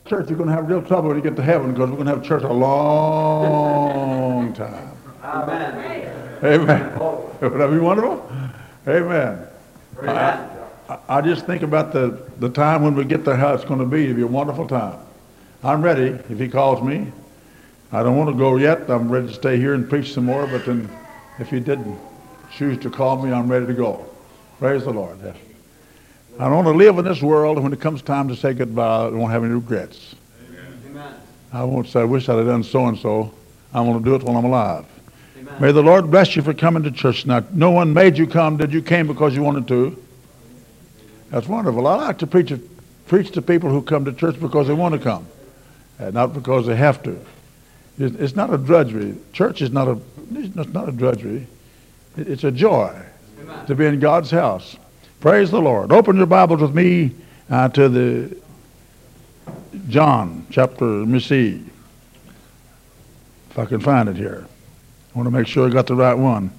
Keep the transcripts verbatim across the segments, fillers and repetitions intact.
church, you're going to have real trouble when you get to heaven because we're going to have church a long time. Amen. Amen. Would that be wonderful? Amen. I, I, I just think about the, the time when we get there, how it's going to be. It'll be a wonderful time. I'm ready if he calls me. I don't want to go yet. I'm ready to stay here and preach some more, but then if he didn't choose to call me, I'm ready to go. Praise the Lord. Yes. I don't want to live in this world, and when it comes time to say goodbye, I won't have any regrets. Amen. I won't say, I wish I'd have done so-and-so. I want to do it while I'm alive. Amen. May the Lord bless you for coming to church tonight. No one made you come. Did you came because you wanted to? That's wonderful. I like to preach, preach to people who come to church because they want to come, and not because they have to. It's not a drudgery. Church is not a, it's not a drudgery. It's a joy. Amen. To be in God's house. Praise the Lord. Open your Bibles with me uh, to the John chapter, let me see if I can find it here. I want to make sure I got the right one.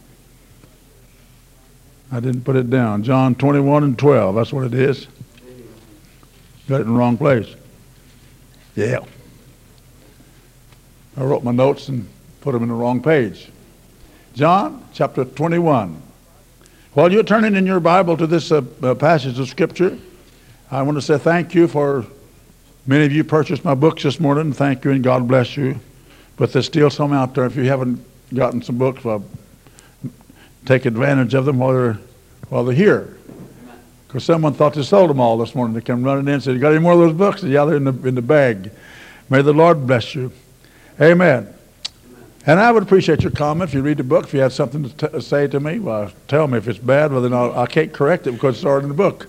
I didn't put it down. John twenty-one and twelve, that's what it is. Got it in the wrong place. Yeah. I wrote my notes and put them in the wrong page. John chapter twenty-one. While you're turning in your Bible to this uh, uh, passage of Scripture, I want to say thank you for many of you purchased my books this morning. Thank you and God bless you. But there's still some out there. If you haven't gotten some books, well, take advantage of them while they're, while they're here. Because someone thought they sold them all this morning. They came running in and said, you got any more of those books? And yeah, they're in the, in the bag. May the Lord bless you. Amen. And I would appreciate your comment if you read the book. If you have something to t- say to me, well, tell me if it's bad. Well, then I'll, I can't correct it because it's already in the book.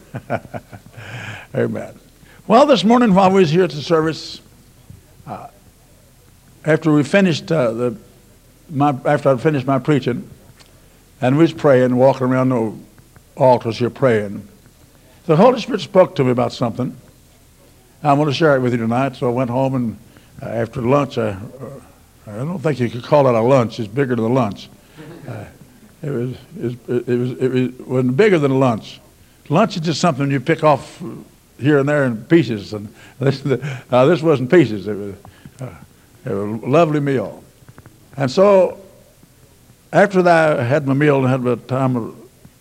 Amen. Well, this morning while we was here at the service, uh, after we finished uh, the, my after I finished my preaching, and we was praying, walking around the altars here praying, the Holy Spirit spoke to me about something. I want to share it with you tonight. So I went home and uh, after lunch, I. Uh, I don't think you could call it a lunch. It's bigger than a lunch. Uh, it was it was it was it was it wasn't bigger than a lunch. Lunch is just something you pick off here and there in pieces, and this uh, this wasn't pieces. It was, uh, it was a lovely meal. And so after that, I had my meal and had a time of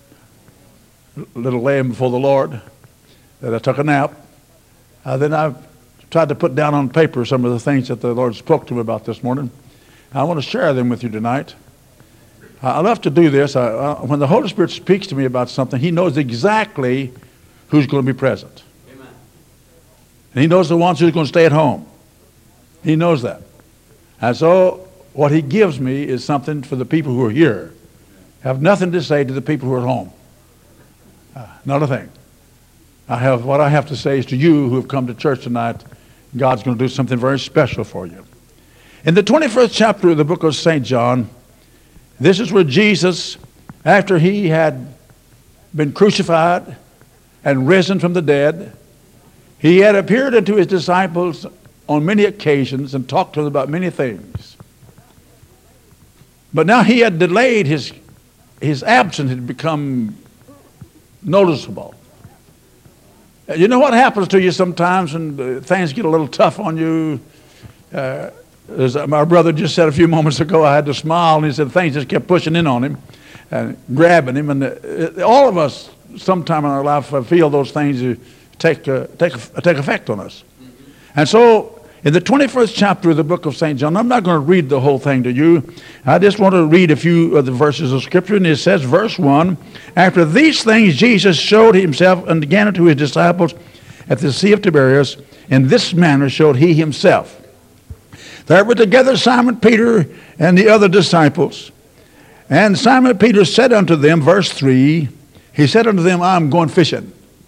a little laying before the Lord. That I took a nap. Uh, then I tried to put down on paper some of the things that the Lord spoke to me about this morning. I want to share them with you tonight. I love to do this. I, uh, when the Holy Spirit speaks to me about something, He knows exactly who's going to be present. Amen. And He knows the ones who's going to stay at home. He knows that. And so what He gives me is something for the people who are here. I have nothing to say to the people who are at home. Uh, not a thing. I have what I have to say is to you who have come to church tonight. God's going to do something very special for you. In the twenty-first chapter of the book of Saint John, this is where Jesus, after He had been crucified and risen from the dead, He had appeared unto His disciples on many occasions and talked to them about many things. But now He had delayed His, his absence had become noticeable. You know what happens to you sometimes when uh, things get a little tough on you? Uh, as my brother just said a few moments ago, I had to smile, and he said things just kept pushing in on him and grabbing him. And uh, all of us, sometime in our life, uh, feel those things uh, take, uh, take, uh, take effect on us. And so, in the twenty-first chapter of the book of Saint John, I'm not going to read the whole thing to you. I just want to read a few of the verses of Scripture. And it says, verse one, after these things Jesus showed Himself and again unto His disciples at the Sea of Tiberias. In this manner showed He Himself. There were together Simon Peter and the other disciples. And Simon Peter said unto them, verse three, he said unto them, I am going fishing.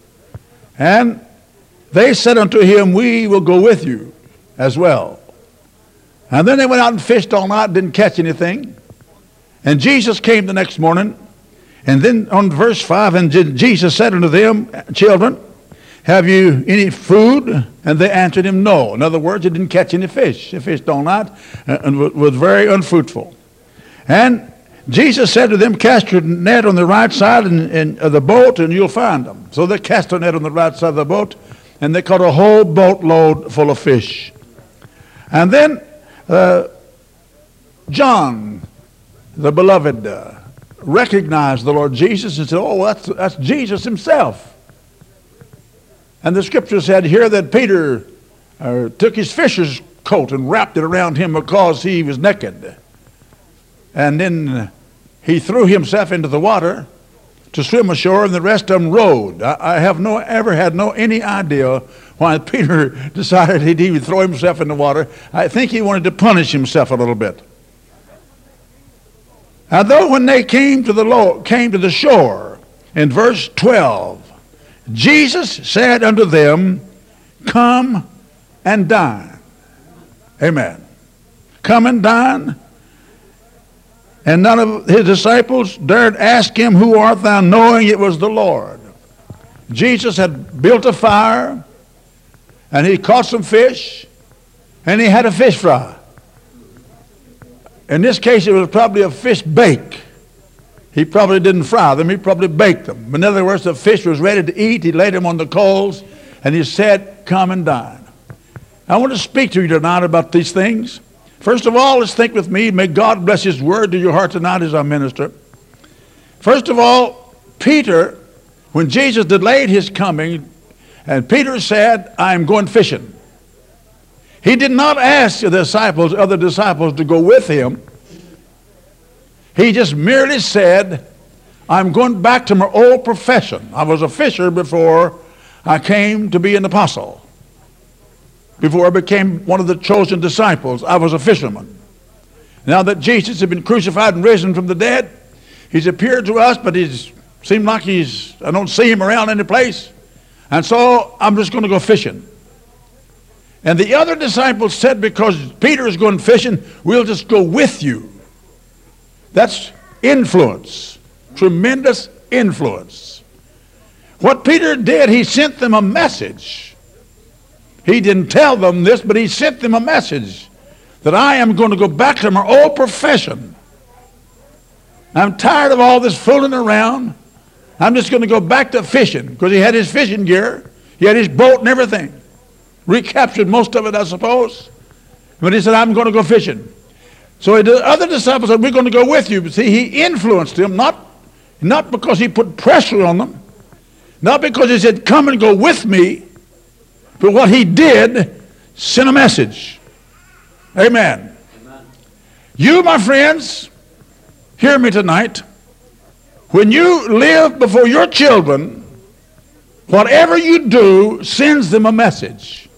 And they said unto him, we will go with you as well. And then they went out and fished all night, didn't catch anything. And Jesus came the next morning. And then on verse five, and Jesus said unto them, children, have you any food? And they answered Him, no. In other words, they didn't catch any fish. They fished all night and was very unfruitful. And Jesus said to them, cast your net on the right side in, in, of the boat and you'll find them. So they cast their net on the right side of the boat and they caught a whole boatload full of fish. And then uh, John, the beloved, uh, recognized the Lord Jesus and said, oh, that's, that's Jesus himself. And the scripture said here that Peter uh, took his fisher's coat and wrapped it around him because he was naked. And then he threw himself into the water to swim ashore, and the rest of them rowed. I, I have no ever had no any idea why Peter decided he'd even throw himself in the water. I think he wanted to punish himself a little bit. And though when they came to the low, came to the shore, in verse twelve, Jesus said unto them, come and dine. Amen. Come and dine. And none of his disciples dared ask him, who art thou, knowing it was the Lord. Jesus had built a fire, and he caught some fish, and he had a fish fry. In this case, it was probably a fish bake. He probably didn't fry them, he probably baked them. In other words, the fish was ready to eat. He laid them on the coals, and he said, come and dine. I want to speak to you tonight about these things. First of all, let's think with me. May God bless his word to your heart tonight as I minister. First of all, Peter, when Jesus delayed his coming, and Peter said, I am going fishing. He did not ask the disciples, other disciples, to go with him. He just merely said, I'm going back to my old profession. I was a fisher before I came to be an apostle. Before I became one of the chosen disciples, I was a fisherman. Now that Jesus had been crucified and risen from the dead, he's appeared to us, but he's seemed like he's, I don't see him around any place. And so I'm just going to go fishing. And the other disciples said, because Peter is going fishing, we'll just go with you. That's influence, tremendous influence. What Peter did, he sent them a message. He didn't tell them this, but he sent them a message that I am going to go back to my old profession. I'm tired of all this fooling around. I'm just going to go back to fishing, because he had his fishing gear. He had his boat and everything. Recaptured most of it, I suppose. But he said, I'm going to go fishing. So the other disciples said, we're going to go with you. But see, he influenced them, not, not because he put pressure on them, not because he said, come and go with me. But what he did, sent a message. Amen. Amen. You, my friends, hear me tonight. When you live before your children, whatever you do sends them a message.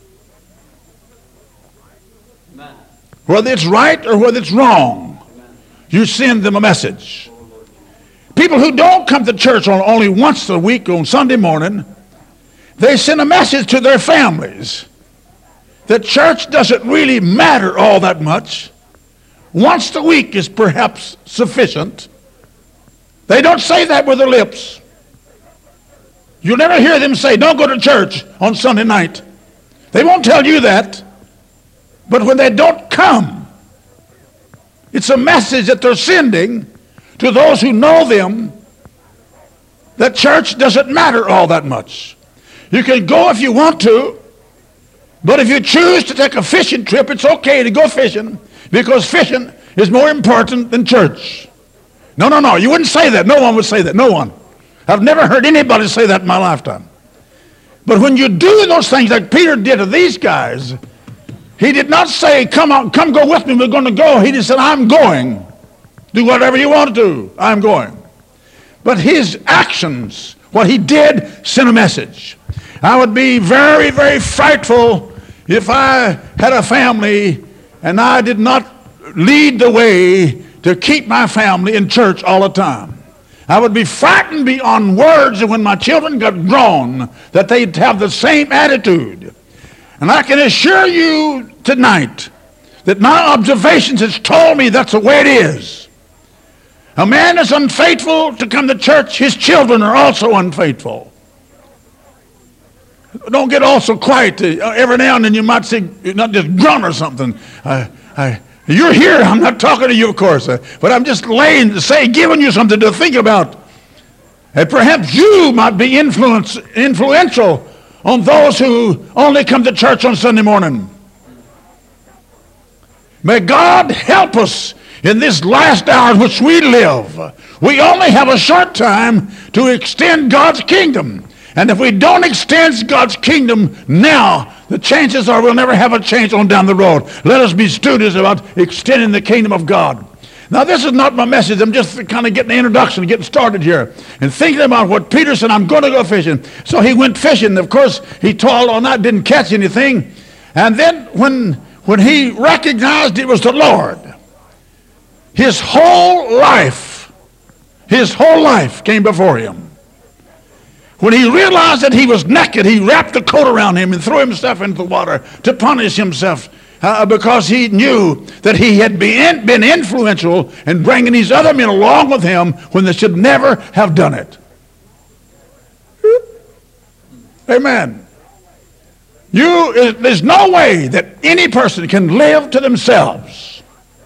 Amen. Whether it's right or whether it's wrong, amen, you send them a message. People who don't come to church on only once a week on Sunday morning, they send a message to their families that church doesn't really matter all that much. Once a week is perhaps sufficient. They don't say that with their lips. You'll never hear them say, don't go to church on Sunday night. They won't tell you that. But when they don't come, it's a message that they're sending to those who know them that church doesn't matter all that much. You can go if you want to, but if you choose to take a fishing trip, it's okay to go fishing, because fishing is more important than church. No, no, no, you wouldn't say that. No one would say that. No one. I've never heard anybody say that in my lifetime. But when you do those things like Peter did to these guys, he did not say, come on, come go with me, we're going to go. He just said, I'm going. Do whatever you want to do. I'm going. But his actions, what he did, sent a message. I would be very, very frightful if I had a family and I did not lead the way to keep my family in church all the time. I would be frightened beyond words when my children got grown that they'd have the same attitude. And I can assure you tonight that my observations has told me that's the way it is. A man is unfaithful to come to church, his children are also unfaithful. Don't get all so quiet. Uh, every now and then you might say, not just grunt or something. Uh, I, you're here. I'm not talking to you, of course. Uh, but I'm just laying to say, giving you something to think about. And perhaps you might be influence, influential on those who only come to church on Sunday morning. May God help us in this last hour in which we live. We only have a short time to extend God's kingdom. And if we don't extend God's kingdom now, the chances are we'll never have a change on down the road. Let us be students about extending the kingdom of God. Now, this is not my message. I'm just kind of getting the introduction, getting started here, and thinking about what Peter said, I'm going to go fishing. So he went fishing. Of course, he toiled all night, didn't catch anything. And then when, when he recognized it was the Lord, his whole life, his whole life came before him. When he realized that he was naked, he wrapped a coat around him and threw himself into the water to punish himself uh, because he knew that he had been, been influential in bringing these other men along with him when they should never have done it. Amen. You, there's no way that any person can live to themselves.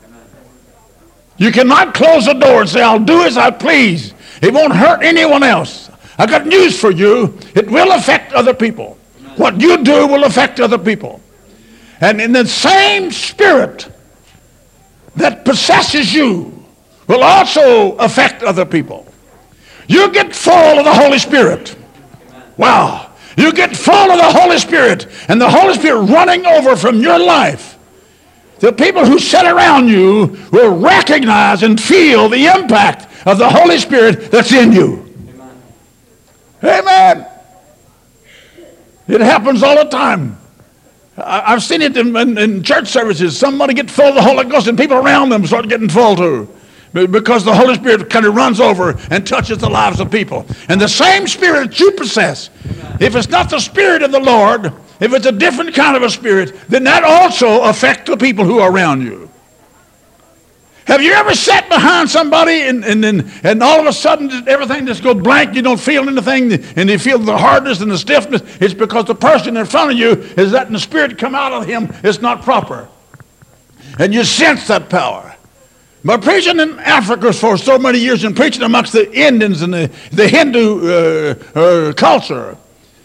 You cannot close the door and say, I'll do as I please. It won't hurt anyone else. I got news for you. It will affect other people. What you do will affect other people. And in the same spirit that possesses you will also affect other people. You get full of the Holy Spirit. Wow. You get full of the Holy Spirit, and the Holy Spirit running over from your life. The people who sit around you will recognize and feel the impact of the Holy Spirit that's in you. Amen. It happens all the time. I, I've seen it in, in, in church services. Somebody get full of the Holy Ghost and people around them start getting full too. Because the Holy Spirit kind of runs over and touches the lives of people. And the same spirit that you possess, if it's not the Spirit of the Lord, if it's a different kind of a spirit, then that also affects the people who are around you. Have you ever sat behind somebody and, and, and, and all of a sudden everything just goes blank, you don't feel anything, and you feel the hardness and the stiffness? It's because the person in front of you is letting the Spirit come out of him. It's not proper. And you sense that power. But preaching in Africa for so many years and preaching amongst the Indians and the, the Hindu uh, uh, culture,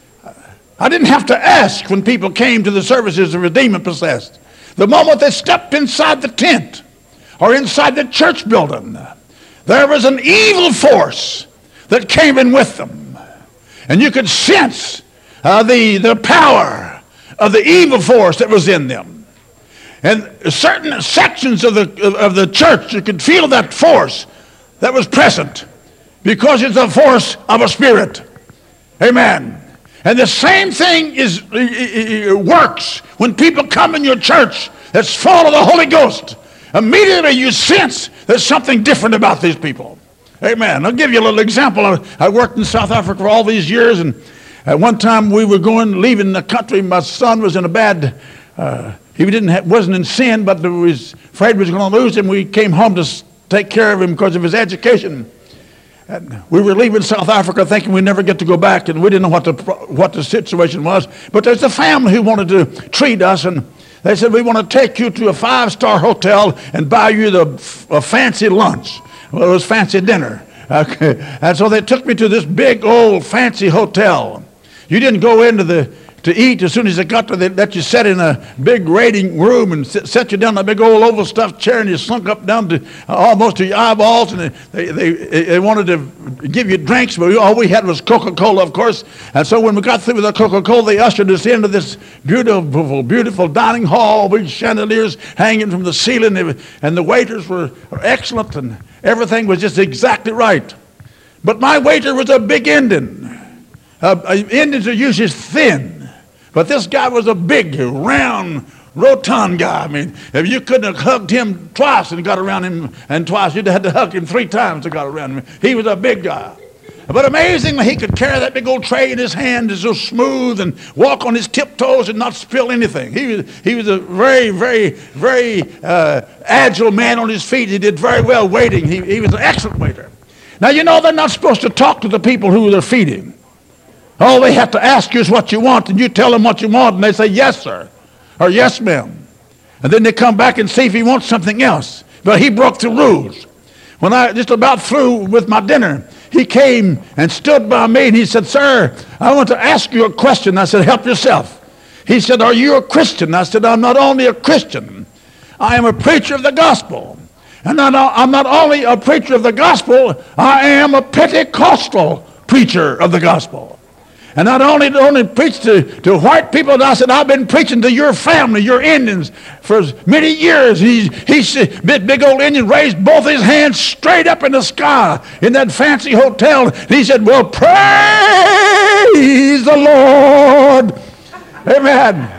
I didn't have to ask when people came to the services of demon possessed. The moment they stepped inside the tent or inside the church building, there was an evil force that came in with them. And you could sense uh, the, the power of the evil force that was in them. And certain sections of the, of the church, you could feel that force that was present because it's a force of a spirit. Amen. And the same thing is it, it works when people come in your church that's full of the Holy Ghost. Immediately you sense there's something different about these people. Amen. I'll give you a little example. I, I worked in South Africa for all these years, and at one time we were going, leaving the country. My son was in a bad, uh, he didn't have, wasn't in sin, but there was afraid we was going to lose him. We came home to take care of him because of his education. And we were leaving South Africa thinking we'd never get to go back, and we didn't know what the, what the situation was. But there's a family who wanted to treat us, and they said, we want to take you to a five-star hotel and buy you the a fancy lunch. Well, it was fancy dinner. Okay. And so they took me to this big, old, fancy hotel. You didn't go into the to eat. As soon as they got there, they let you sit in a big waiting room and sit, set you down in a big old oval stuffed chair, and you sunk up down to uh, almost to your eyeballs, and they, they, they wanted to give you drinks, but we, all we had was Coca-Cola, of course. And so when we got through with the Coca-Cola, they ushered us into this beautiful, beautiful dining hall with chandeliers hanging from the ceiling, and the waiters were excellent, and everything was just exactly right. But my waiter was a big Indian. Uh, Indians are usually thin. But this guy was a big, round, rotund guy. I mean, if you couldn't have hugged him twice and got around him and twice, you'd have had to hug him three times to got around him. He was a big guy. But amazingly, he could carry that big old tray in his hand, so smooth, and walk on his tiptoes and not spill anything. He was, he was a very, very, very uh, agile man on his feet. He did very well waiting. He, he was an excellent waiter. Now, you know, they're not supposed to talk to the people who they're feeding. All they have to ask you is what you want, and you tell them what you want, and they say, yes, sir, or yes, ma'am. And then they come back and see if he wants something else. But he broke the rules. When I just about through with my dinner, he came and stood by me and he said, "Sir, I want to ask you a question." I said, "Help yourself." He said, "Are you a Christian?" I said, "I'm not only a Christian, I am a preacher of the gospel. And I'm not only a preacher of the gospel, I am a Pentecostal preacher of the gospel. And not only only preach to, to white people, and I said, I've been preaching to your family, your Indians, for many years." He, he big, big old Indian raised both his hands straight up in the sky in that fancy hotel. And he said, "Well, praise the Lord." Amen.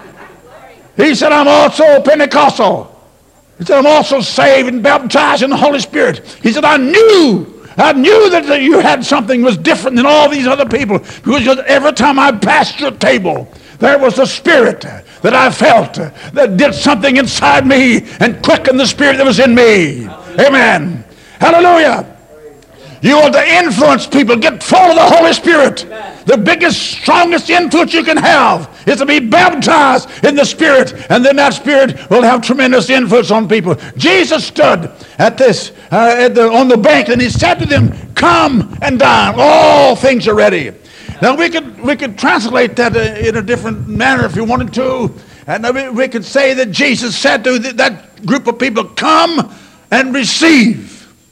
He said, "I'm also Pentecostal." He said, "I'm also saved and baptized in the Holy Spirit." He said, I knew I knew that you had something was different than all these other people, because every time I passed your table, there was a spirit that I felt that did something inside me and quickened the spirit that was in me. Amen. Hallelujah. You want to influence people. Get full of the Holy Spirit. The biggest, strongest influence you can have is to be baptized in the Spirit, and then that Spirit will have tremendous influence on people. Jesus stood at this uh, at the, on the bank, and he said to them, "Come and dine. All things are ready." Now we could we could translate that in a different manner if you wanted to, and we could say that Jesus said to that group of people, "Come and receive.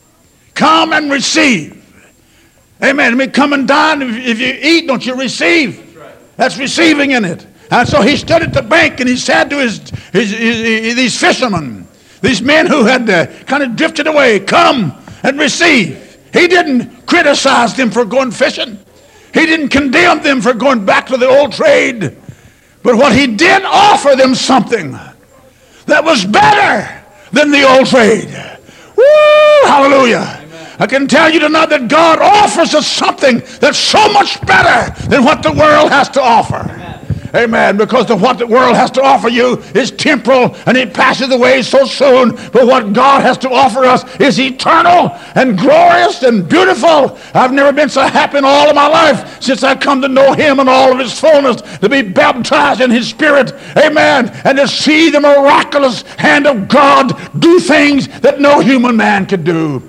Come and receive." Amen. I mean, come and dine. If, if you eat, don't you receive? That's right. That's receiving in it. And so he stood at the bank and he said to his, his, his, his these fishermen, these men who had uh, kind of drifted away, "Come and receive." He didn't criticize them for going fishing. He didn't condemn them for going back to the old trade. But what he did, offer them something that was better than the old trade. Woo! Hallelujah. I can tell you tonight that God offers us something that's so much better than what the world has to offer. Amen. Amen. Because the, what the world has to offer you is temporal and it passes away so soon. But what God has to offer us is eternal and glorious and beautiful. I've never been so happy in all of my life since I come to know Him in all of His fullness, to be baptized in His Spirit. Amen. And to see the miraculous hand of God do things that no human man could do.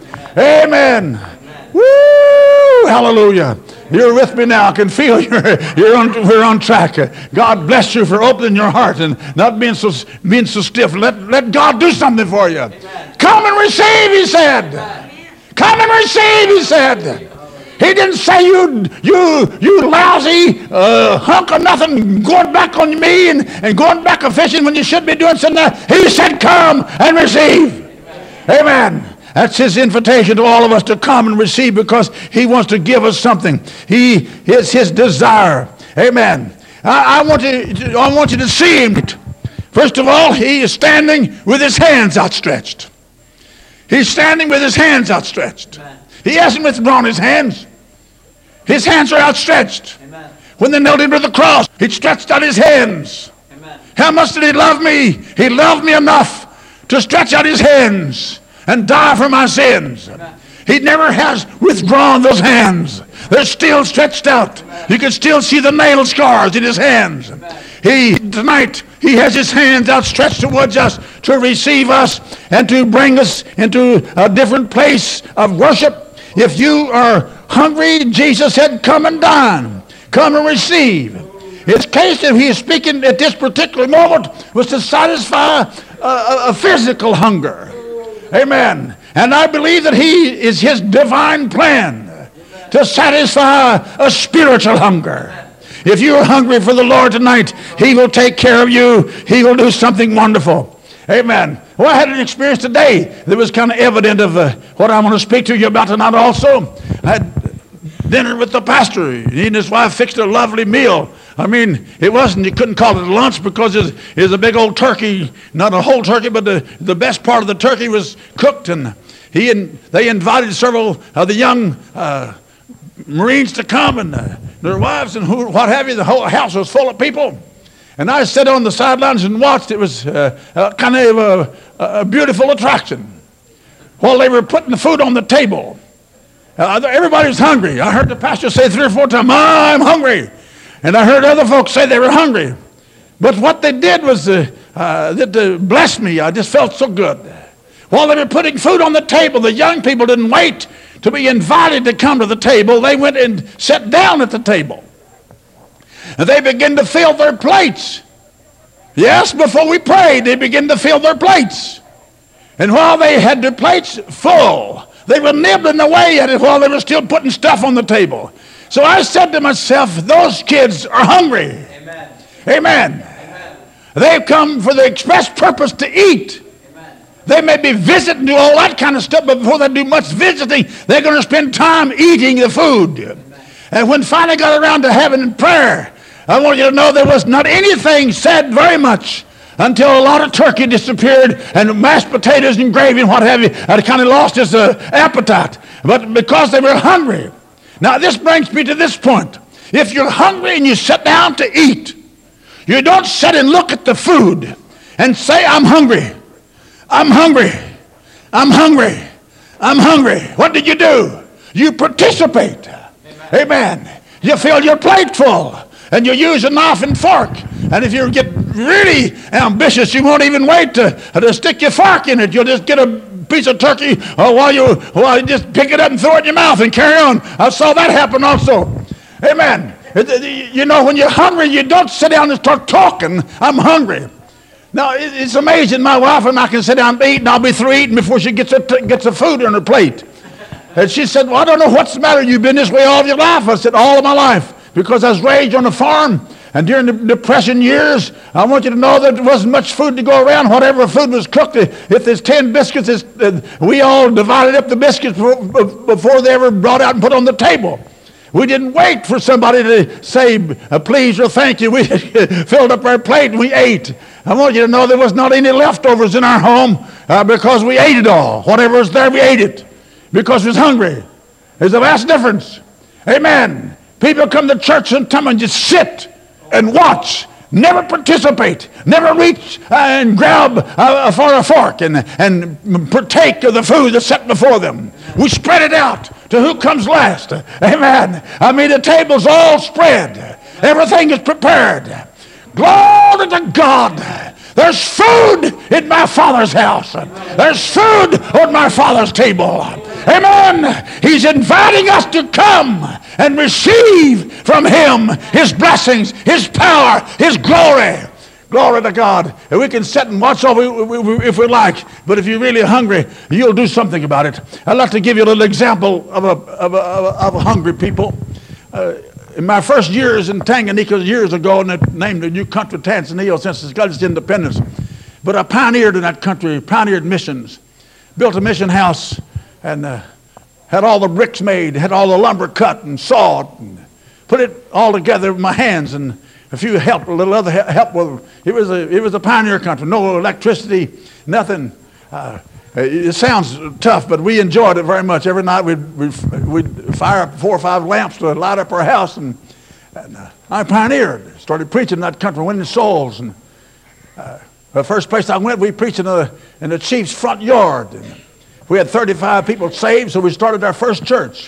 Amen. Amen. Woo! Hallelujah. You're with me now. I can feel you're, you're on, we're on track. God bless you for opening your heart and not being so being so stiff. Let, let God do something for you. Amen. Come and receive, he said. Amen. Come and receive, he said. He didn't say, you you you lousy uh, hunk of nothing going back on me and, and going back a fishing when you should be doing something. He said, come and receive. Amen. Amen. That's his invitation to all of us, to come and receive, because he wants to give us something. He is his desire. Amen. I, I want to, I want you to see him. First of all, he is standing with his hands outstretched. He's standing with his hands outstretched. Amen. He hasn't withdrawn his hands. His hands are outstretched. Amen. When they knelt him to the cross, he stretched out his hands. Amen. How much did he love me? He loved me enough to stretch out his hands and die for my sins. Amen. He never has withdrawn those hands. They're still stretched out. Amen. You can still see the nail scars in his hands. Amen. He, tonight, he has his hands outstretched towards us to receive us and to bring us into a different place of worship. If you are hungry, Jesus said, come and dine. Come and receive. His case, if he is speaking at this particular moment, was to satisfy a, a, a physical hunger. Amen. And I believe that he is his divine plan to satisfy a spiritual hunger. If you're hungry for the Lord tonight, he will take care of you. He will do something wonderful. Amen. Well, I had an experience today that was kind of evident of uh, what I want to speak to you about tonight also. I had dinner with the pastor. He and his wife fixed a lovely meal. I mean, it wasn't, you couldn't call it a lunch because it was a big old turkey, not a whole turkey, but the, the best part of the turkey was cooked, and he and they invited several of the young uh, Marines to come, and uh, their wives and who, what have you. The whole house was full of people. And I sat on the sidelines and watched. It was uh, uh, kind of a, a beautiful attraction. While they were putting the food on the table, uh, everybody was hungry. I heard the pastor say three or four times, I'm hungry. And I heard other folks say they were hungry. But what they did was uh, uh, that uh, blessed me. I just felt so good. While they were putting food on the table, the young people didn't wait to be invited to come to the table, they went and sat down at the table. And they began to fill their plates. Yes, before we prayed, they began to fill their plates. And while they had their plates full, they were nibbling away at it while they were still putting stuff on the table. So I said to myself, those kids are hungry. Amen. Amen. Amen. They've come for the express purpose to eat. Amen. They may be visiting, do all that kind of stuff, but before they do much visiting, they're going to spend time eating the food. Amen. And when finally got around to having prayer, I want you to know there was not anything said very much until a lot of turkey disappeared and mashed potatoes and gravy and what have you. I kind of lost his uh, appetite. But because they were hungry. Now this brings me to this point. If you're hungry and you sit down to eat, you don't sit and look at the food and say, I'm hungry. I'm hungry. I'm hungry. I'm hungry. What did you do? You participate. Amen. Amen. You fill your plate full. And you use a knife and fork. And if you get really ambitious, you won't even wait to, to stick your fork in it. You'll just get a piece of turkey uh, while, you, while you just pick it up and throw it in your mouth and carry on. I saw that happen also. Amen. You know, when you're hungry, you don't sit down and start talking. I'm hungry. Now, it's amazing. My wife and I can sit down and eat, and I'll be through eating before she gets, a, gets the food on her plate. And she said, well, I don't know what's the matter. You've been this way all of your life. I said, all of my life. Because I was raised on a farm, and during the Depression years, I want you to know that there wasn't much food to go around. Whatever food was cooked, if there's ten biscuits, uh, we all divided up the biscuits before they ever brought out and put on the table. We didn't wait for somebody to say uh, please or thank you. We filled up our plate and we ate. I want you to know there was not any leftovers in our home uh, because we ate it all. Whatever was there, we ate it because we was hungry. There's a vast difference. Amen. People come to church and come and just sit and watch, never participate, never reach and grab uh, for a fork and, and partake of the food that's set before them. We spread it out to who comes last. Amen. I mean, the table's all spread. Everything is prepared. Glory to God. There's food in my Father's house. There's food on my Father's table. Amen. He's inviting us to come and receive from Him His blessings, His power, His glory. Glory to God. And we can sit and watch all we, we, we, if we like, but if you're really hungry, you'll do something about it. I'd like to give you a little example of a, of a, of a, of a hungry people. Uh, in my first years in Tanganyika years ago, and they named the new country Tanzania since it's got its independence, but I pioneered in that country, pioneered missions, built a mission house, and uh, had all the bricks made, had all the lumber cut and sawed, and put it all together with my hands, and a few help, a little other help. With, it was a it was a pioneer country, no electricity, nothing. Uh, it sounds tough, but we enjoyed it very much. Every night we'd we'd, we'd fire up four or five lamps to light up our house, and, and uh, I pioneered, started preaching in that country, winning souls. And uh, the first place I went, we preached in the in the chief's front yard. And we had thirty-five people saved, so we started our first church.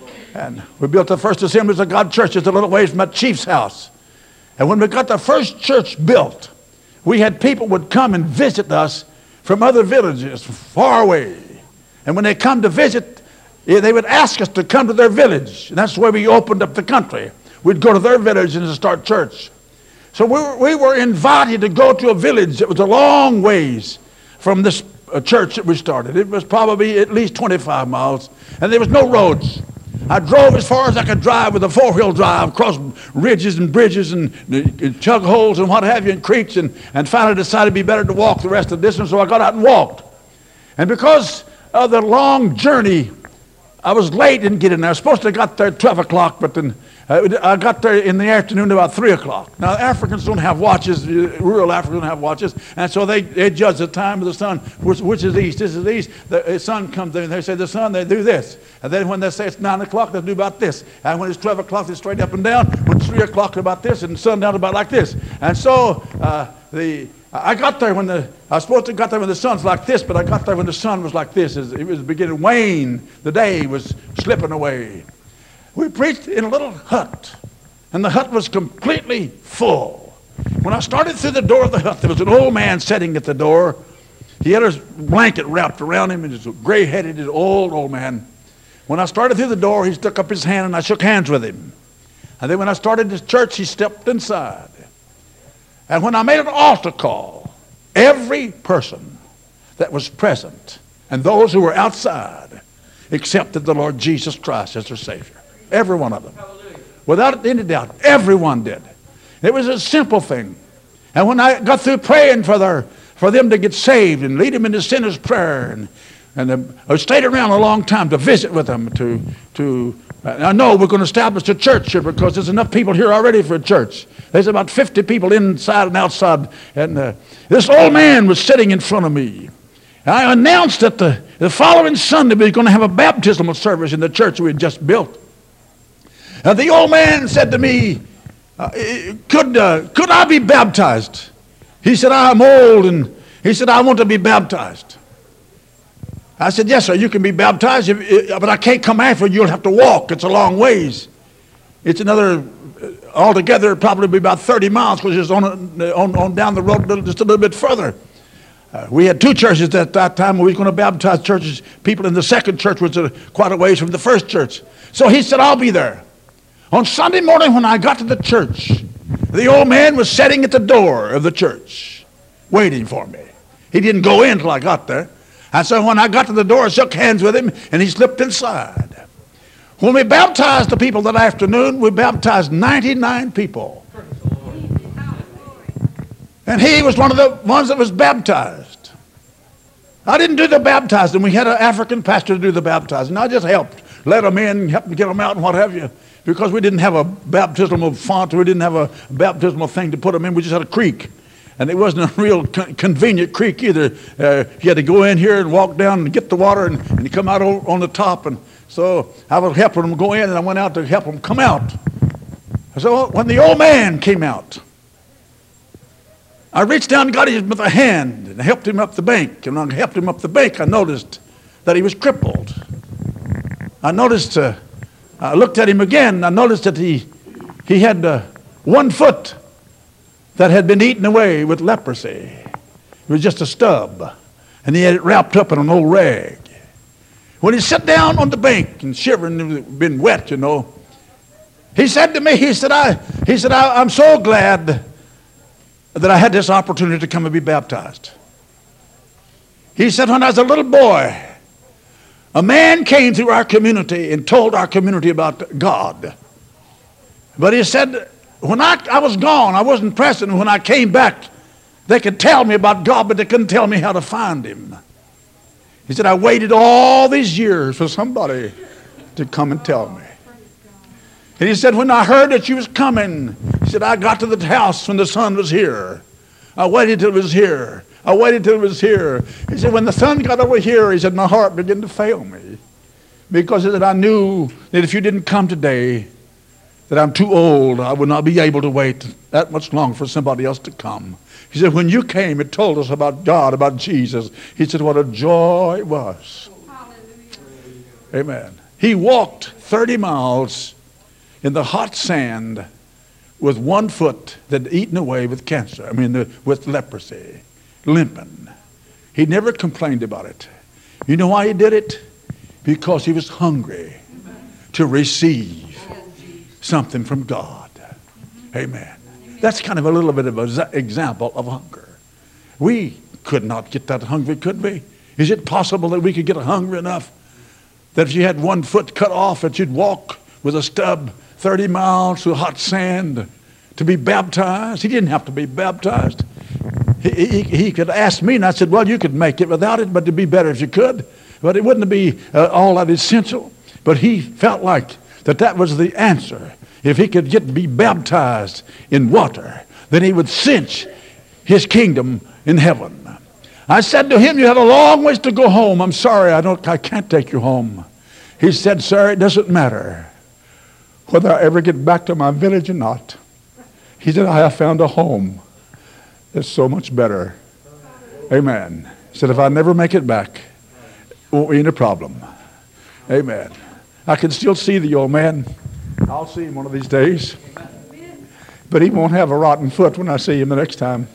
And we built the first Assemblies of God church. It's a little ways from that chief's house. And when we got the first church built, we had people would come and visit us from other villages far away. And when they come to visit, they would ask us to come to their village. And that's where we opened up the country. We'd go to their village and start church. So we were, we were invited to go to a village that was a long ways from this uh, church that we started. It was probably at least twenty-five miles, and there was no roads. I drove as far as I could drive with a four-wheel drive across ridges and bridges and, and chug holes and what have you, and creeks, and, and finally decided it'd be better to walk the rest of the distance, so I got out and walked. And because of the long journey, I was late in getting there. I was supposed to have got there at twelve o'clock, but then uh, I got there in the afternoon about three o'clock. Now, Africans don't have watches. Rural Africans don't have watches. And so they, they judge the time of the sun, which, which is east. This is east. The sun comes in, and they say the sun, they do this. And then when they say it's nine o'clock, they do about this. And when it's twelve o'clock, they straight up and down. When it's three o'clock, about this, and sundown about like this. And so uh, the I got there when the, I was supposed to got there when the sun's like this, but I got there when the sun was like this. It was beginning to wane. The day was slipping away. We preached in a little hut, and the hut was completely full. When I started through the door of the hut, there was an old man sitting at the door. He had his blanket wrapped around him, and he was gray-headed, old, old man. When I started through the door, he stuck up his hand and I shook hands with him. And then when I started this church, he stepped inside. And when I made an altar call, every person that was present and those who were outside accepted the Lord Jesus Christ as their Savior. Every one of them. Hallelujah. Without any doubt, everyone did. It was a simple thing. And when I got through praying for their, for them to get saved and lead them into sinner's prayer, and, and uh, I stayed around a long time to visit with them. To, to uh, I know we're going to establish a church here because there's enough people here already for a church. There's about fifty people inside and outside. And uh, this old man was sitting in front of me. And I announced that the, the following Sunday we were going to have a baptismal service in the church we had just built. And the old man said to me, uh, could, uh, could I be baptized? He said, I'm old, and he said, I want to be baptized. I said, yes, sir, you can be baptized, but I can't come after you. You'll have to walk. It's a long ways. It's another, altogether, probably be about thirty miles, because it's on, on, on down the road a little, just a little bit further. Uh, we had two churches at that time. We were going to baptize churches. People in the second church was uh, quite a ways from the first church. So he said, I'll be there. On Sunday morning when I got to the church, the old man was sitting at the door of the church, waiting for me. He didn't go in until I got there. And so when I got to the door, I shook hands with him, and he slipped inside. When we baptized the people that afternoon, we baptized ninety-nine people. And he was one of the ones that was baptized. I didn't do the baptizing. We had an African pastor to do the baptizing. I just helped, let them in, helped them get them out and what have you. Because we didn't have a baptismal font, we didn't have a baptismal thing to put them in. We just had a creek. And it wasn't a real con convenient creek either. Uh, you had to go in here and walk down and get the water, and, and you come out on the top. And so I was helping them go in, and I went out to help them come out. So when the old man came out, I reached down and got him with a hand and helped him up the bank. And when I helped him up the bank, I noticed that he was crippled. I noticed... Uh, I looked at him again, and I noticed that he, he had uh, one foot that had been eaten away with leprosy. It was just a stub, and he had it wrapped up in an old rag. When he sat down on the bank and shivering, it had been wet, you know, he said to me, he said, I, he said, I, I'm so glad that I had this opportunity to come and be baptized. He said, when I was a little boy, a man came through our community and told our community about God. But he said, when I, I was gone, I wasn't present. When I came back, they could tell me about God, but they couldn't tell me how to find him. He said, I waited all these years for somebody to come and tell me. And he said, when I heard that you was coming, he said, I got to the house when the sun was here. I waited till it was here. I waited till it was here. He said, when the sun got over here, he said, my heart began to fail me. Because he said, I knew that if you didn't come today, that I'm too old. I would not be able to wait that much longer for somebody else to come. He said, when you came and told us about God, about Jesus, he said, what a joy it was. Hallelujah. Amen. He walked thirty miles in the hot sand with one foot that had eaten away with cancer. I mean, the, with leprosy. Limping. He never complained about it. You know why he did it? Because he was hungry to receive something from God. Amen. That's kind of a little bit of an example of hunger. We could not get that hungry, could we? Is it possible that we could get hungry enough that if you had one foot cut off that you'd walk with a stub thirty miles through hot sand to be baptized? He didn't have to be baptized. He, he, he could ask me, and I said, well, you could make it without it, but it'd be better if you could. But it wouldn't be uh, all that essential. But he felt like that that was the answer. If he could get be baptized in water, then he would cinch his kingdom in heaven. I said to him, you have a long ways to go home. I'm sorry, I don't, I can't take you home. He said, sir, it doesn't matter whether I ever get back to my village or not. He said, I have found a home. It's so much better. Amen. He said, if I never make it back, it won't be any problem. Amen. I can still see the old man. I'll see him one of these days. But he won't have a rotten foot when I see him the next time.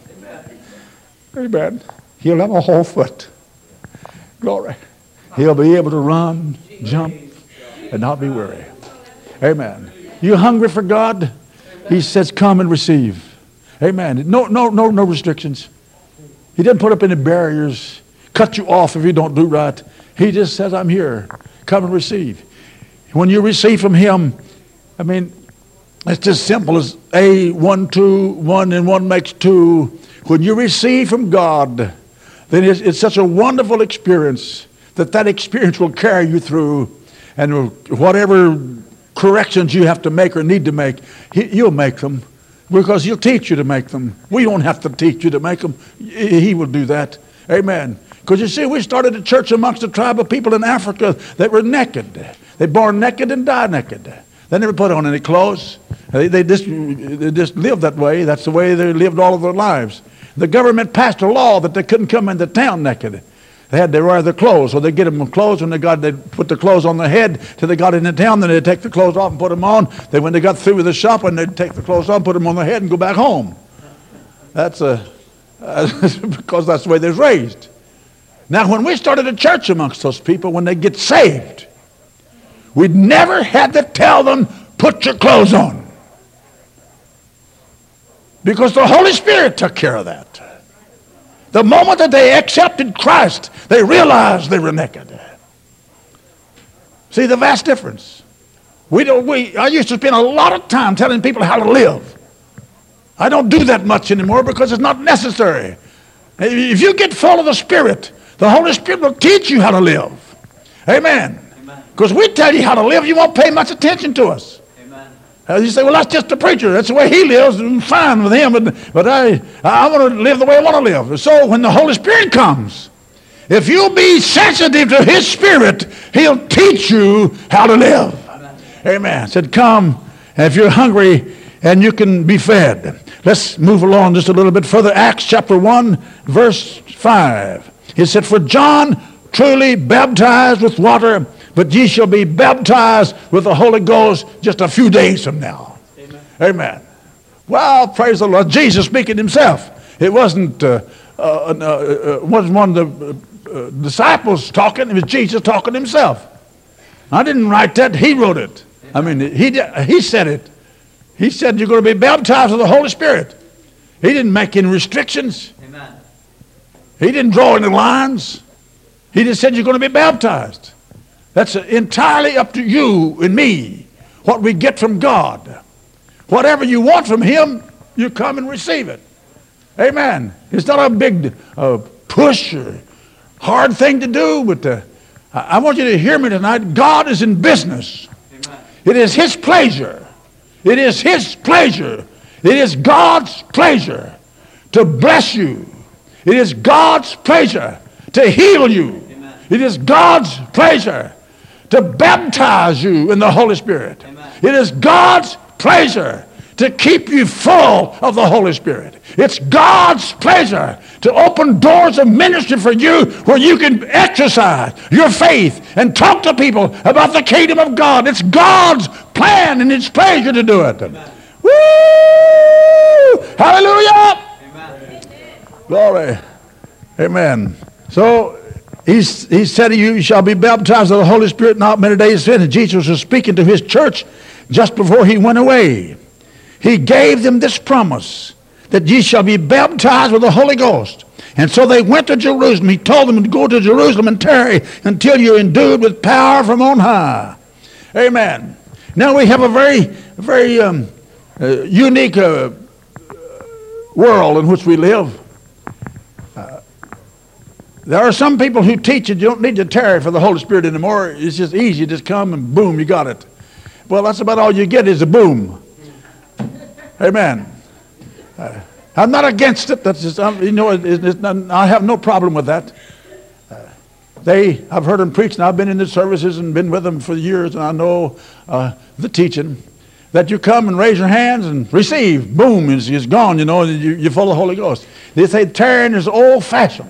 Amen. He'll have a whole foot. Glory. He'll be able to run, jump, and not be weary. Amen. You hungry for God? He says, come and receive. Amen. No, no, no, no restrictions. He didn't put up any barriers, cut you off if you don't do right. He just says, I'm here. Come and receive. When you receive from him, I mean, it's just simple as A, one, two, one, and one makes two. When you receive from God, then it's, it's such a wonderful experience that that experience will carry you through, and whatever corrections you have to make or need to make, he, you'll make them, because he'll teach you to make them. We don't have to teach you to make them. He will do that. Amen. Because you see, we started a church amongst a tribe of people in Africa that were naked. They born naked and die naked. They never put on any clothes. They, they, just, they just lived that way. That's the way they lived all of their lives. The government passed a law that they couldn't come into town naked. They had to wear their clothes. So they'd get them clothes. When they got, they'd put the clothes on their head till they got into town. Then they'd take the clothes off and put them on. Then when they got through with the shopping, they'd take the clothes off, put them on their head, and go back home. That's a, uh, because that's the way they was raised. Now, when we started a church amongst those people, when they get saved, we never had to tell them, put your clothes on. Because the Holy Spirit took care of that. The moment that they accepted Christ, they realized they were naked. See the vast difference. We don't, we, I used to spend a lot of time telling people how to live. I don't do that much anymore because it's not necessary. If you get full of the Spirit, the Holy Spirit will teach you how to live. Amen. Because we tell you how to live, you won't pay much attention to us. Amen. Uh, you say, well, that's just the preacher. That's the way he lives. I'm fine with him. But, but I, I want to live the way I want to live. So when the Holy Spirit comes, if you'll be sensitive to his Spirit, he'll teach you how to live. Amen. Amen. Said, come, and if you're hungry, and you can be fed. Let's move along just a little bit further. Acts chapter one, verse five. He said, for John truly baptized with water, but ye shall be baptized with the Holy Ghost just a few days from now. Amen. Amen. Well, praise the Lord. Jesus speaking himself. It wasn't, uh, uh, uh, uh, wasn't one of the uh, disciples talking. It was Jesus talking himself. I didn't write that. He wrote it. Amen. I mean, he, he said it. He said you're going to be baptized with the Holy Spirit. He didn't make any restrictions. Amen. He didn't draw any lines. He just said you're going to be baptized. That's entirely up to you and me, what we get from God. Whatever you want from him, you come and receive it. Amen. It's not a big uh, push or hard thing to do, but uh, I want you to hear me tonight. God is in business. Amen. It is his pleasure. It is his pleasure. It is God's pleasure to bless you. It is God's pleasure to heal you. Amen. It is God's pleasure to baptize you in the Holy Spirit. Amen. It is God's pleasure to keep you full of the Holy Spirit. It's God's pleasure to open doors of ministry for you where you can exercise your faith and talk to people about the kingdom of God. It's God's plan and his pleasure to do it. Amen. Woo! Hallelujah! Amen. Glory. Amen. So He's, he said, you shall be baptized with the Holy Spirit not many days since. And Jesus was speaking to his church just before he went away. He gave them this promise, that ye shall be baptized with the Holy Ghost. And so they went to Jerusalem. He told them to go to Jerusalem and tarry until you're endued with power from on high. Amen. Now we have a very, very um, uh, unique uh, world in which we live. There are some people who teach that you don't need to tarry for the Holy Spirit anymore. It's just easy. Just come and boom, you got it. Well, that's about all you get is a boom. Amen. Uh, I'm not against it. That's just, um, you know, it, it, it's not, I have no problem with that. Uh, they, I've heard them preach, and I've been in the services and been with them for years, and I know uh, the teaching. That you come and raise your hands and receive. Boom, it's, it's gone, you know, you, you're full of the Holy Ghost. They say tarrying is old-fashioned.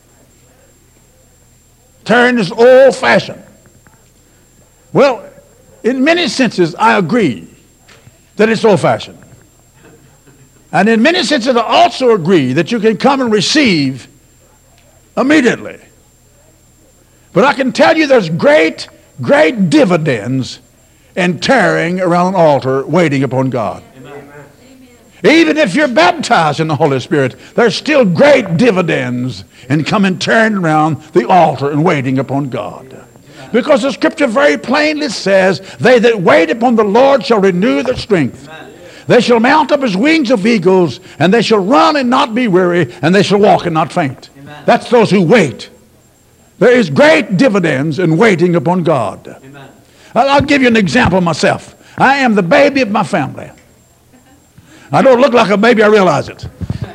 Tarrying is old-fashioned. Well, in many senses, I agree that it's old-fashioned. And in many senses, I also agree that you can come and receive immediately. But I can tell you there's great great dividends in tarrying around an altar waiting upon God. Amen. Even if you're baptized in the Holy Spirit, there's still great dividends in coming tarrying around the altar and waiting upon God. Because the scripture very plainly says, they that wait upon the Lord shall renew their strength. Amen. They shall mount up as wings of eagles, and they shall run and not be weary, and they shall walk and not faint. Amen. That's those who wait. There is great dividends in waiting upon God. Amen. I'll I'll give you an example of myself. I am the baby of my family. I don't look like a baby, I realize it.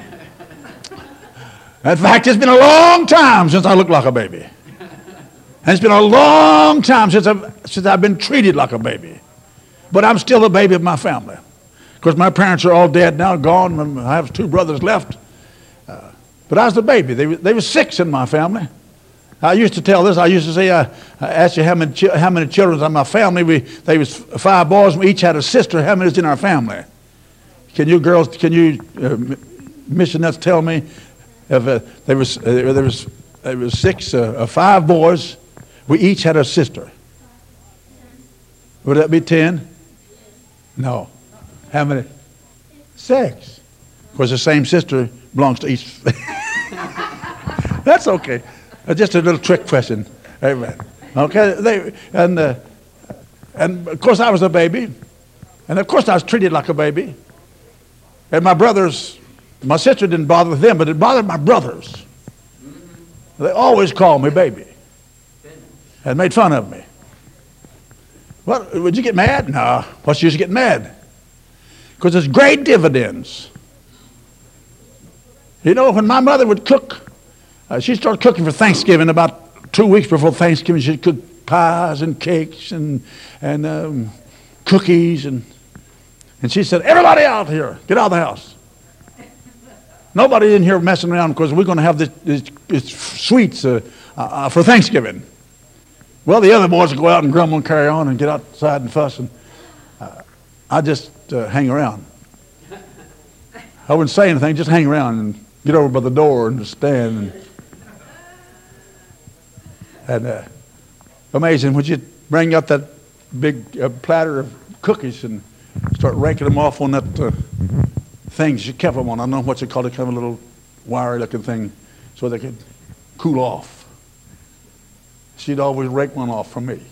In fact, it's been a long time since I looked like a baby. And it's been a long time since I've, since I've been treated like a baby. But I'm still the baby of my family. Of course, my parents are all dead now, gone. I have two brothers left. Uh, but I was the baby. They, were- they were six in my family. I used to tell this. I used to say, uh, I asked you how many, chi- how many children in my family. We, they was five boys. We each had a sister. How many is in our family? Can you girls, can you uh, missionaries tell me if uh, there was uh, there was there was six, uh, uh, five boys. We each had a sister. Would that be ten? No. How many? Six. Of course, the same sister belongs to each. That's okay. Uh, just a little trick question. Amen. Okay. They and uh, and of course I was a baby, and of course I was treated like a baby. And my brothers, my sister didn't bother with them, but it bothered my brothers. They always called me baby and made fun of me. What, would you get mad? No. What's the use of getting mad? Because there's great dividends. You know, when my mother would cook, uh, she started cooking for Thanksgiving about two weeks before Thanksgiving. She'd cook pies and cakes and, and um, cookies and And she said, everybody out here, get out of the house. Nobody in here messing around because we're going to have this, this, this sweets uh, uh, for Thanksgiving. Well, the other boys would go out and grumble and carry on and get outside and fuss. And uh, I just uh, hang around. I wouldn't say anything, just hang around and get over by the door and just stand. And, and uh, amazing, would you bring out that big uh, platter of cookies and start raking them off on that uh, thing she kept them on. I don't know what you call it, kind of a little wiry looking thing so they could cool off. She'd always rake one off for me.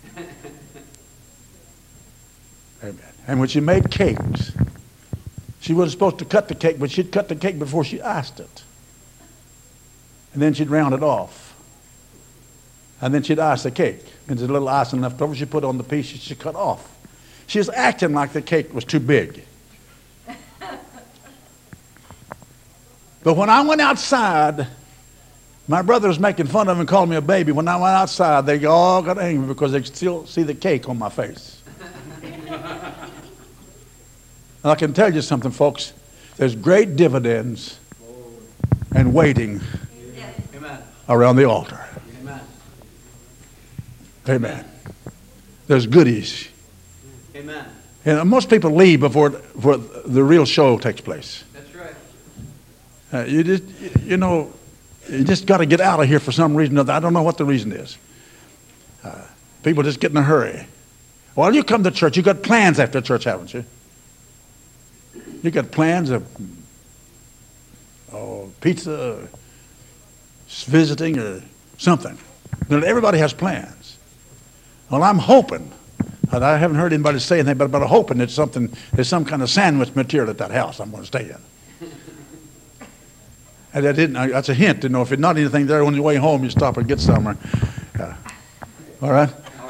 Amen. And when she made cakes, she wasn't supposed to cut the cake, but she'd cut the cake before she iced it. And then she'd round it off. And then she'd ice the cake. And there's a little icing left over, she'd put on the piece she cut off. She was acting like the cake was too big. But when I went outside, my brother was making fun of me and calling me a baby. When I went outside, they all got angry because they could still see the cake on my face. And I can tell you something, folks. There's great dividends in waiting Amen. around the altar. Amen. Amen. There's goodies. Amen. And most people leave before, before the real show takes place. That's right. Uh, you just, you know, you just got to get out of here for some reason or other. I don't know what the reason is. Uh, people just get in a hurry. Well, you come to church. You got plans after church, haven't you? You got plans of oh, pizza, or visiting, or something. You know, everybody has plans. Well, I'm hoping. And I haven't heard anybody say anything, but, but I'm hoping it's something, there's some kind of sandwich material at that house I'm going to stay in. And I didn't, I, that's a hint, you know, if it's not anything there on your way home, you stop and get somewhere. Uh, all right?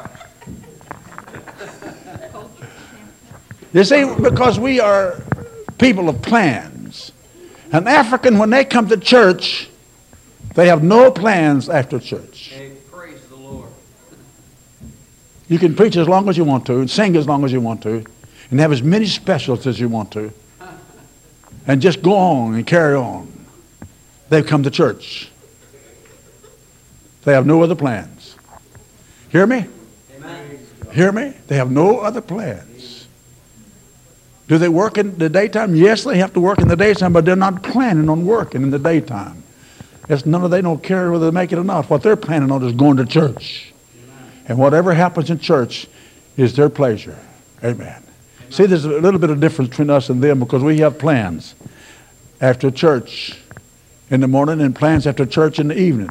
You see, because we are people of plans. An African, when they come to church, they have no plans after church. Hey, praise the Lord. You can preach as long as you want to, and sing as long as you want to, and have as many specials as you want to, and just go on and carry on. They've come to church. They have no other plans. Hear me? Amen. Hear me? They have no other plans. Do they work in the daytime? Yes, they have to work in the daytime, but they're not planning on working in the daytime. It's none of they don't care whether they make it or not. What they're planning on is going to church. And whatever happens in church is their pleasure. Amen. Amen. See, there's a little bit of difference between us and them because we have plans after church in the morning and plans after church in the evening.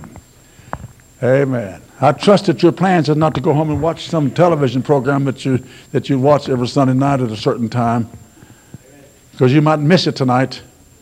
Amen. I trust that your plans are not to go home and watch some television program that you that you watch every Sunday night at a certain time, because you might miss it tonight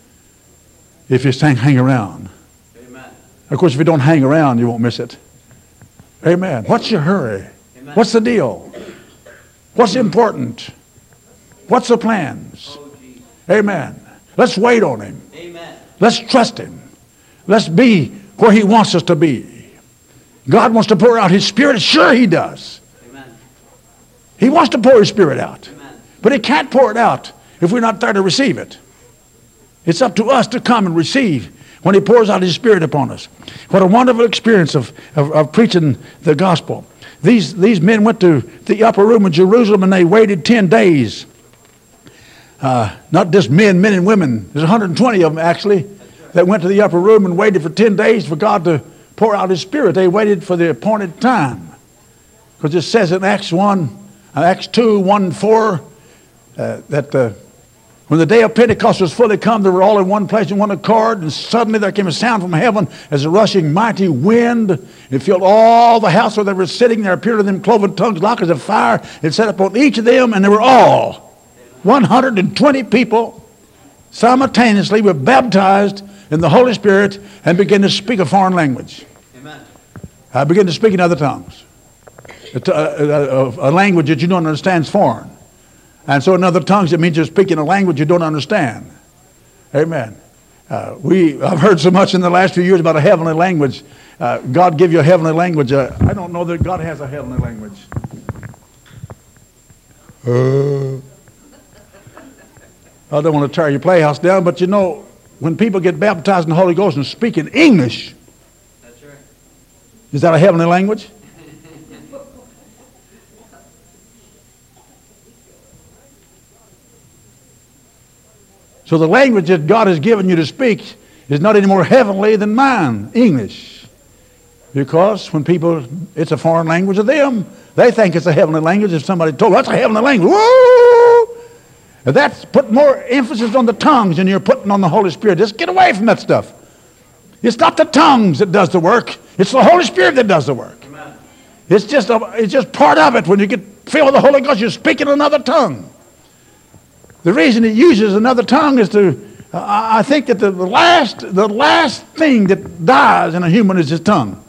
if you hang, hang around. Amen. Of course, if you don't hang around, you won't miss it. Amen. What's your hurry? Amen. What's the deal? What's important? What's the plans? Oh, Jesus. Amen. Let's wait on him. Amen. Let's trust him. Let's be where he wants us to be. God wants to pour out his Spirit. Sure he does. Amen. He wants to pour his Spirit out. Amen. But he can't pour it out if we're not there to receive it. It's up to us to come and receive when he pours out his Spirit upon us. What a wonderful experience of, of, of preaching the gospel. These, these men went to the upper room in Jerusalem and they waited ten days. Uh, not just men, men and women. There's one hundred twenty of them actually that went to the upper room and waited for ten days for God to pour out his Spirit. They waited for the appointed time. Because it says in Acts one, uh, Acts two, one and four, uh, that uh, when the day of Pentecost was fully come, they were all in one place in one accord, and suddenly there came a sound from heaven as a rushing mighty wind. It filled all the house where they were sitting. There appeared to them cloven tongues like as of fire. It set upon each of them, and they were all, one hundred twenty people, simultaneously were baptized in the Holy Spirit and began to speak a foreign language. Amen. I began to speak in other tongues. A, a, a, a language that you don't understand is foreign. And so in other tongues, it means you're speaking a language you don't understand. Amen. Uh, we, I've heard so much in the last few years about a heavenly language. Uh, God give you a heavenly language. Uh, I don't know that God has a heavenly language. Uh, I don't want to tear your playhouse down, but you know, when people get baptized in the Holy Ghost and speak in English, That's right. is that a heavenly language? So the language that God has given you to speak is not any more heavenly than mine, English. Because when people, it's a foreign language to them. They think it's a heavenly language. If somebody told them, that's a heavenly language. Woo! And that's putting more emphasis on the tongues than you're putting on the Holy Spirit. Just get away from that stuff. It's not the tongues that does the work. It's the Holy Spirit that does the work. Amen. It's just, a, it's just part of it. When you get filled with the Holy Ghost, you're speaking another tongue. The reason it uses another tongue is to, uh, I think that the last, the last thing that dies in a human is his tongue.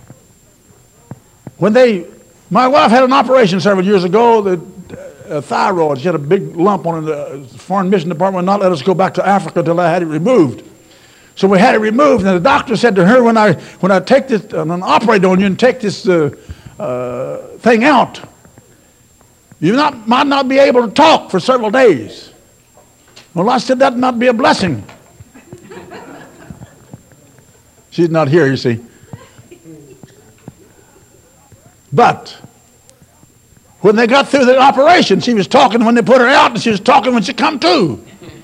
When they, my wife had an operation several years ago, the uh, thyroid. She had a big lump on the Foreign Mission Department would not let us go back to Africa until I had it removed. So we had it removed, and the doctor said to her, when I, when I take this, uh, and operate on you and take this uh, uh, thing out, you not, might not be able to talk for several days. Well, I said that might be a blessing. She's not here, you see. But when they got through the operation, she was talking when they put her out, and she was talking when she come to.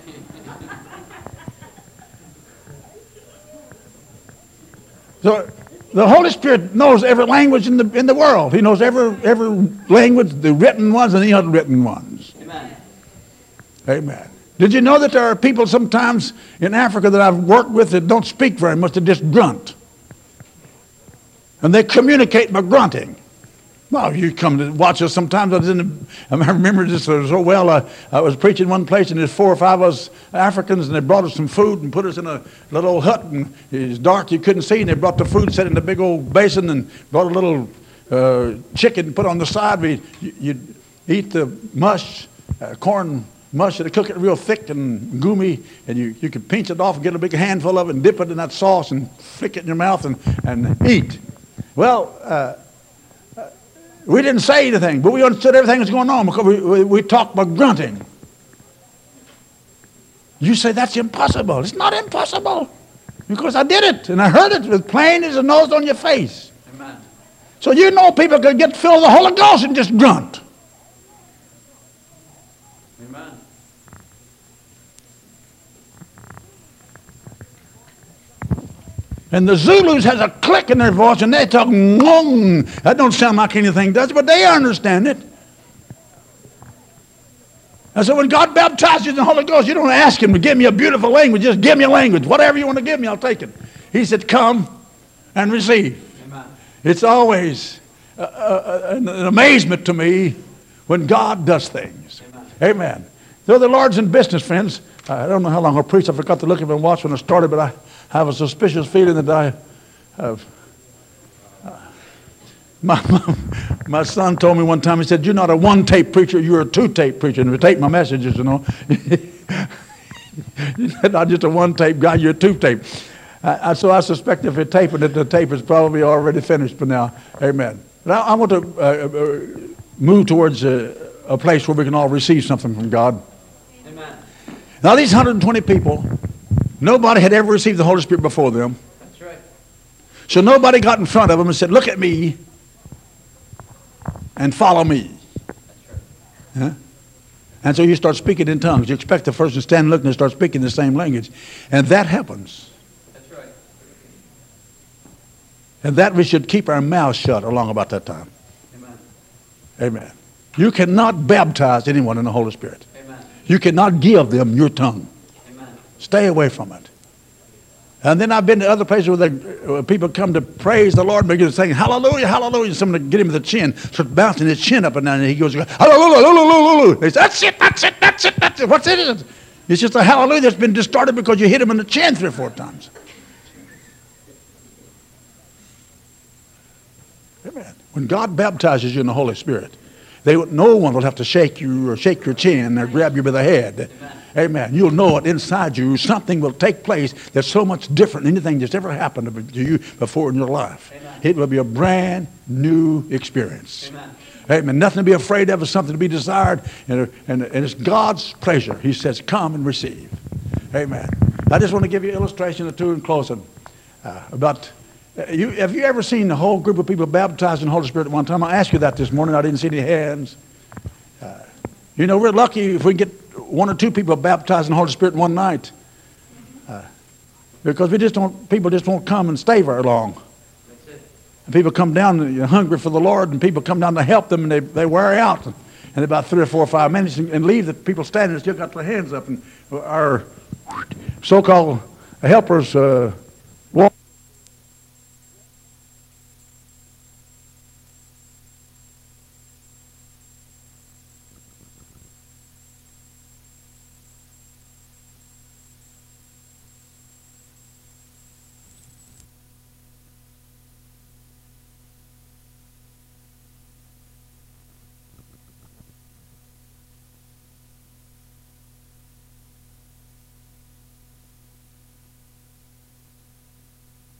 So the Holy Spirit knows every language in the in the world. He knows every every language, the written ones and the unwritten ones. Amen. Amen. Did you know that there are people sometimes in Africa that I've worked with that don't speak very much, they just grunt. And they communicate by grunting. Well, you come to watch us sometimes. I, was in the, I remember this so well. I, I was preaching one place, and there's four or five of us Africans, and they brought us some food and put us in a little old hut. And it was dark, you couldn't see, and they brought the food, set in a big old basin, and brought a little uh, chicken put on the side. We, you, you'd eat the mush, uh, corn mush, and they cook it real thick and goomy, and you, you could pinch it off and get a big handful of it and dip it in that sauce and flick it in your mouth and, and eat. Well, uh, we didn't say anything, but we understood everything that was going on because we, we, we talked by grunting. You say that's impossible. It's not impossible because I did it and I heard it as plain as the nose on your face. Amen. So you know people could get filled with the Holy Ghost and just grunt. Amen. And the Zulus has a click in their voice, and they talk, Mwong. That don't sound like anything does, but they understand it. And so when God baptizes you in the Holy Ghost, you don't ask him to give me a beautiful language. Just give me a language. Whatever you want to give me, I'll take it. He said, come and receive. Amen. It's always uh, uh, an, an amazement to me when God does things. Amen. Amen. So the Lord's in business, friends. I don't know how long I'll preach. I forgot to look at my watch when I started, but I have a suspicious feeling that I have. Uh, my, my, my son told me one time, he said, you're not a one-tape preacher, you're a two-tape preacher. And if you tape my messages, you know. You're not just a one-tape guy, you're a two-tape. I, I, so I suspect if you're taping it, the tape is probably already finished by now. Amen. But I, I want to uh, uh, move towards uh, a place where we can all receive something from God. Amen. Now these one hundred twenty people, nobody had ever received the Holy Spirit before them. That's right. So nobody got in front of them and said, look at me and follow me. That's right. Huh? And so you start speaking in tongues. You expect the person to stand looking and start speaking the same language. And that happens. That's right. And that we should keep our mouths shut along about that time. Amen. Amen. You cannot baptize anyone in the Holy Spirit. Amen. You cannot give them your tongue. Amen. Stay away from it. And then I've been to other places where, they, where people come to praise the Lord and begin to sing, hallelujah, hallelujah. Someone to get him with the chin, starts bouncing his chin up and down, and he goes, hallelujah, hallelujah. They say, that's it, that's it, that's it, that's it. What's it? It's just a hallelujah that's been distorted because you hit him in the chin three or four times. Amen. When God baptizes you in the Holy Spirit, they, no one will have to shake you or shake your chin or grab you by the head. Amen. Amen. You'll know it inside you. Something will take place that's so much different than anything that's ever happened to you before in your life. Amen. It will be a brand new experience. Amen. Amen. Nothing to be afraid of. It's something to be desired. And, and, and it's God's pleasure. He says, come and receive. Amen. I just want to give you an illustration or two in closing uh, about... Uh, you, have you ever seen the whole group of people baptized in the Holy Spirit at one time? I asked you that this morning. I didn't see any hands. Uh, you know, we're lucky if we can get one or two people baptized in the Holy Spirit in one night. Uh, because we just don't, people just won't come and stay very long. That's it. And people come down and you're hungry for the Lord, and people come down to help them, and they, they wear out. And, and about three or four or five minutes and, and leave, the people standing still got their hands up. And our so-called helpers... Uh,